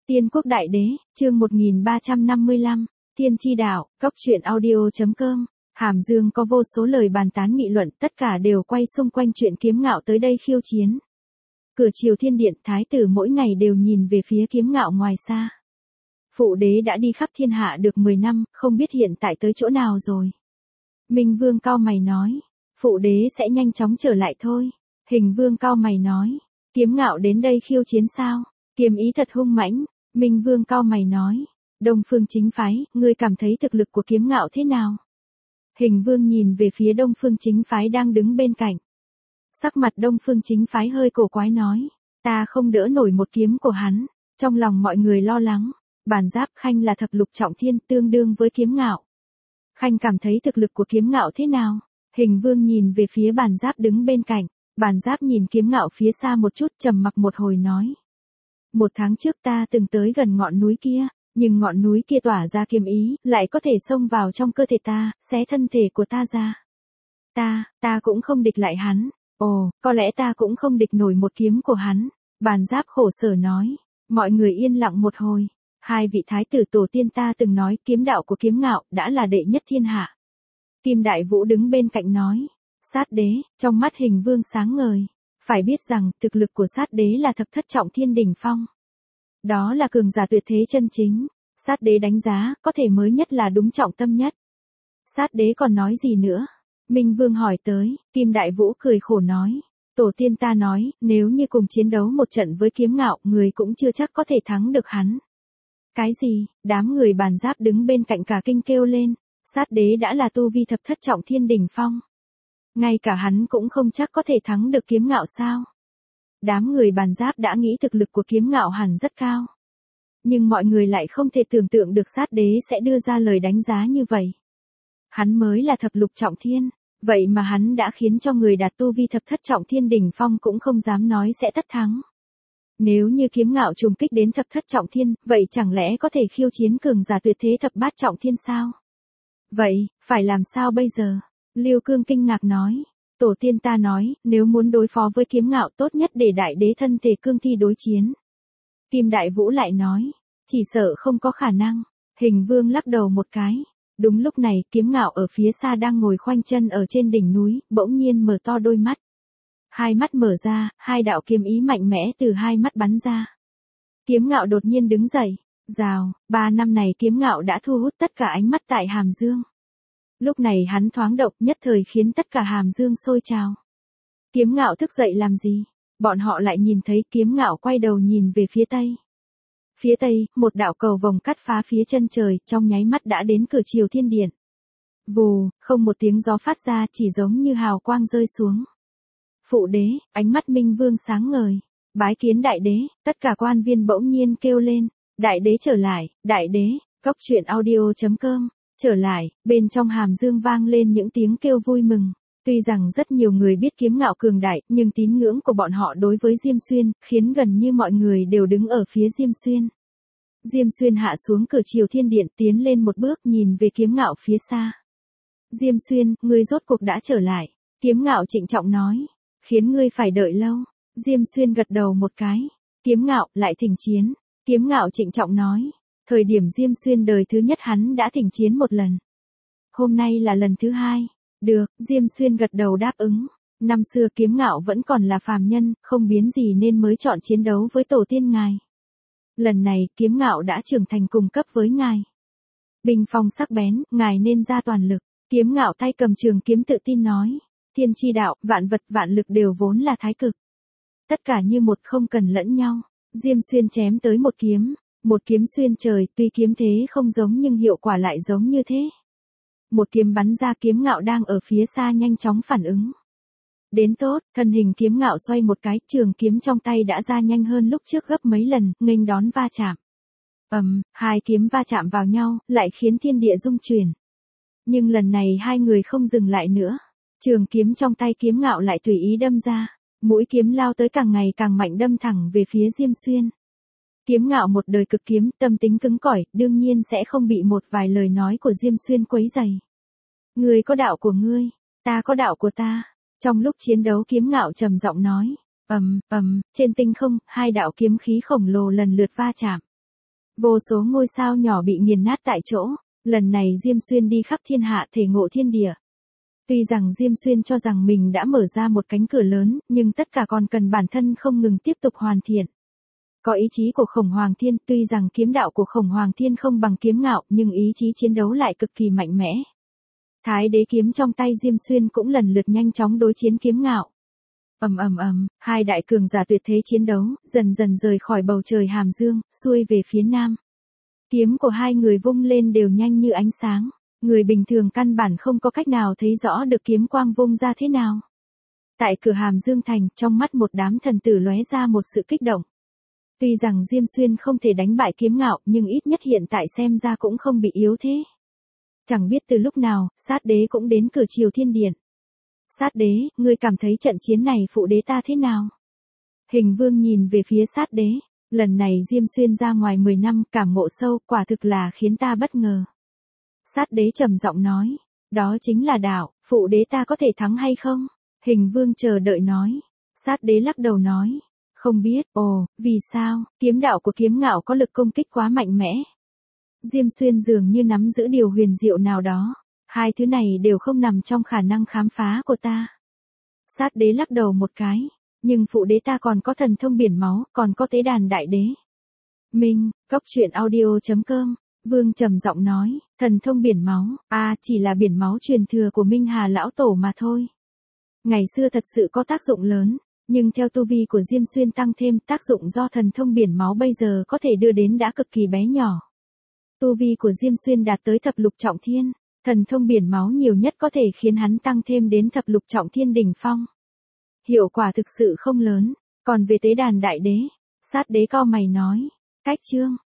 Tiên quốc đại đế, chương 1355, Tiên tri đạo, Cốc truyện audio.com. Hàm Dương có vô số lời bàn tán nghị luận, tất cả đều quay xung quanh chuyện Kiếm Ngạo tới đây khiêu chiến. Cửa Triều Thiên Điện, thái tử mỗi ngày đều nhìn về phía Kiếm Ngạo ngoài xa. Phụ đế đã đi khắp thiên hạ được 10 năm, không biết hiện tại tới chỗ nào rồi. Minh Vương cau mày nói, phụ đế sẽ nhanh chóng trở lại thôi. Hình Vương cau mày nói, Kiếm Ngạo đến đây khiêu chiến sao? Kiếm ý thật hung mãnh. Minh Vương cau mày nói, Đông Phương Chính Phái, ngươi cảm thấy thực lực của Kiếm Ngạo thế nào? Hình Vương nhìn về phía Đông Phương Chính Phái đang đứng bên cạnh. Sắc mặt Đông Phương Chính Phái hơi cổ quái nói, ta không đỡ nổi một kiếm của hắn. Trong lòng mọi người lo lắng, Bản Giáp Khanh là thập lục trọng thiên, tương đương với Kiếm Ngạo. Khanh cảm thấy thực lực của Kiếm Ngạo thế nào? Hình Vương nhìn về phía Bản Giáp đứng bên cạnh. Bản Giáp nhìn Kiếm Ngạo phía xa một chút, trầm mặc một hồi nói. 1 tháng trước ta từng tới gần ngọn núi kia, nhưng ngọn núi kia tỏa ra kiếm ý, lại có thể xông vào trong cơ thể ta, xé thân thể của ta ra. Ta cũng không địch lại hắn. Ồ, có lẽ ta cũng không địch nổi một kiếm của hắn. Bản Giáp khổ sở nói. Mọi người yên lặng một hồi. 2 vị thái tử tổ tiên ta từng nói kiếm đạo của Kiếm Ngạo đã là đệ nhất thiên hạ. Kim Đại Vũ đứng bên cạnh nói. Sát đế, trong mắt Hình Vương sáng ngời. Phải biết rằng, thực lực của sát đế là thập thất trọng thiên đỉnh phong. Đó là cường giả tuyệt thế chân chính. Sát đế đánh giá, có thể mới nhất là đúng trọng tâm nhất. Sát đế còn nói gì nữa? Minh Vương hỏi tới, Kim Đại Vũ cười khổ nói. Tổ tiên ta nói, nếu như cùng chiến đấu một trận với Kiếm Ngạo, người cũng chưa chắc có thể thắng được hắn. Cái gì? Đám người Bản Giáp đứng bên cạnh cả kinh kêu lên. Sát đế đã là tu vi thập thất trọng thiên đỉnh phong. Ngay cả hắn cũng không chắc có thể thắng được Kiếm Ngạo sao? Đám người Bản Giáp đã nghĩ thực lực của Kiếm Ngạo hẳn rất cao. Nhưng mọi người lại không thể tưởng tượng được sát đế sẽ đưa ra lời đánh giá như vậy. Hắn mới là thập lục trọng thiên, vậy mà hắn đã khiến cho người đạt tu vi thập thất trọng thiên đỉnh phong cũng không dám nói sẽ tất thắng. Nếu như Kiếm Ngạo trùng kích đến thập thất trọng thiên, vậy chẳng lẽ có thể khiêu chiến cường giả tuyệt thế thập bát trọng thiên sao? Vậy, phải làm sao bây giờ? Lưu Cương kinh ngạc nói, tổ tiên ta nói, nếu muốn đối phó với Kiếm Ngạo tốt nhất để đại đế thân thể cương thi đối chiến. Kim Đại Vũ lại nói, chỉ sợ không có khả năng. Hình Vương lắc đầu một cái. Đúng lúc này, Kiếm Ngạo ở phía xa đang ngồi khoanh chân ở trên đỉnh núi, bỗng nhiên mở to đôi mắt. 2 mắt mở ra, 2 đạo kiếm ý mạnh mẽ từ 2 mắt bắn ra. Kiếm Ngạo đột nhiên đứng dậy. Rào, 3 năm này Kiếm Ngạo đã thu hút tất cả ánh mắt tại Hàm Dương. Lúc này hắn thoáng động, nhất thời khiến tất cả Hàm Dương sôi trào. Kiếm Ngạo thức dậy làm gì? Bọn họ lại nhìn thấy Kiếm Ngạo quay đầu nhìn về phía tây. Phía tây, một đạo cầu vồng cắt phá phía chân trời, trong nháy mắt đã đến cửa Triều Thiên Điện. Vù, không một tiếng gió phát ra, chỉ giống như hào quang rơi xuống. Phụ đế, ánh mắt Minh Vương sáng ngời. Bái kiến đại đế, tất cả quan viên bỗng nhiên kêu lên. Đại đế trở lại, đại đế, Cốc truyện audio.com. Trở lại, bên trong Hàm Dương vang lên những tiếng kêu vui mừng. Tuy rằng rất nhiều người biết Kiếm Ngạo cường đại, nhưng tín ngưỡng của bọn họ đối với Diêm Xuyên, khiến gần như mọi người đều đứng ở phía Diêm Xuyên. Diêm Xuyên hạ xuống cửa Triều Thiên Điện, tiến lên một bước nhìn về Kiếm Ngạo phía xa. Diêm Xuyên, ngươi rốt cuộc đã trở lại. Kiếm Ngạo trịnh trọng nói, khiến ngươi phải đợi lâu. Diêm Xuyên gật đầu một cái. Kiếm Ngạo, lại thỉnh chiến. Kiếm Ngạo trịnh trọng nói. Thời điểm Diêm Xuyên đời thứ nhất hắn đã thỉnh chiến một lần. Hôm nay là lần thứ 2. Được, Diêm Xuyên gật đầu đáp ứng. Năm xưa Kiếm Ngạo vẫn còn là phàm nhân, không biến gì nên mới chọn chiến đấu với tổ tiên ngài. Lần này, Kiếm Ngạo đã trưởng thành cùng cấp với ngài. Binh phong sắc bén, ngài nên ra toàn lực. Kiếm Ngạo tay cầm trường kiếm tự tin nói. Thiên chi đạo, vạn vật vạn lực đều vốn là thái cực. Tất cả như một không cần lẫn nhau. Diêm Xuyên chém tới một kiếm. Một kiếm xuyên trời, tuy kiếm thế không giống nhưng hiệu quả lại giống như thế. Một kiếm bắn ra, Kiếm Ngạo đang ở phía xa nhanh chóng phản ứng. Đến tốt, thân hình Kiếm Ngạo xoay một cái, trường kiếm trong tay đã ra nhanh hơn lúc trước gấp mấy lần, nghênh đón va chạm. 2 kiếm va chạm vào nhau, lại khiến thiên địa rung chuyển. Nhưng lần này 2 người không dừng lại nữa. Trường kiếm trong tay Kiếm Ngạo lại tùy ý đâm ra. Mũi kiếm lao tới càng ngày càng mạnh, đâm thẳng về phía Diêm Xuyên. Kiếm Ngạo một đời cực kiếm, tâm tính cứng cỏi, đương nhiên sẽ không bị một vài lời nói của Diêm Xuyên quấy rầy. Ngươi có đạo của ngươi, ta có đạo của ta. Trong lúc chiến đấu Kiếm Ngạo trầm giọng nói. Trên tinh không, 2 đạo kiếm khí khổng lồ lần lượt va chạm. Vô số ngôi sao nhỏ bị nghiền nát tại chỗ, lần này Diêm Xuyên đi khắp thiên hạ thể ngộ thiên địa. Tuy rằng Diêm Xuyên cho rằng mình đã mở ra một cánh cửa lớn, nhưng tất cả còn cần bản thân không ngừng tiếp tục hoàn thiện. Có ý chí của Khổng Hoàng Thiên, tuy rằng kiếm đạo của Khổng Hoàng Thiên không bằng kiếm ngạo, nhưng ý chí chiến đấu lại cực kỳ mạnh mẽ. Thái đế kiếm trong tay Diêm Xuyên cũng lần lượt nhanh chóng đối chiến kiếm ngạo. Hai đại cường giả tuyệt thế chiến đấu, dần dần rời khỏi bầu trời Hàm Dương, xuôi về phía nam. Kiếm của hai người vung lên đều nhanh như ánh sáng, người bình thường căn bản không có cách nào thấy rõ được kiếm quang vung ra thế nào. Tại cửa Hàm Dương thành, trong mắt một đám thần tử lóe ra một sự kích động. Tuy rằng Diêm Xuyên không thể đánh bại kiếm ngạo, nhưng ít nhất hiện tại xem ra cũng không bị yếu thế. Chẳng biết từ lúc nào, Sát đế cũng đến cửa Triều Thiên Điện. Sát đế, ngươi cảm thấy trận chiến này phụ đế ta thế nào? Hình Vương nhìn về phía Sát đế, lần này Diêm Xuyên ra ngoài 10 năm, cảm ngộ sâu, quả thực là khiến ta bất ngờ. Sát đế trầm giọng nói, đó chính là đạo, phụ đế ta có thể thắng hay không? Hình Vương chờ đợi nói. Sát đế lắc đầu nói, không biết. Ồ, vì sao? Kiếm đạo của kiếm ngạo có lực công kích quá mạnh mẽ. Diêm Xuyên dường như nắm giữ điều huyền diệu nào đó. Hai thứ này đều không nằm trong khả năng khám phá của ta. Sát đế lắc đầu một cái. Nhưng phụ đế ta còn có thần thông biển máu, còn có tế đàn đại đế. Minh, Cốc Truyện Audio.com. Vương trầm giọng nói, thần thông biển máu, chỉ là biển máu truyền thừa của Minh Hà lão tổ mà thôi. Ngày xưa thật sự có tác dụng lớn, nhưng theo tu vi của Diêm Xuyên tăng thêm, tác dụng do thần thông biển máu bây giờ có thể đưa đến đã cực kỳ bé nhỏ. Tu vi của Diêm Xuyên đạt tới thập lục trọng thiên, thần thông biển máu nhiều nhất có thể khiến hắn tăng thêm đến thập lục trọng thiên đỉnh phong. Hiệu quả thực sự không lớn, còn về tế đàn đại đế, Sát đế cau mày nói, cách chương.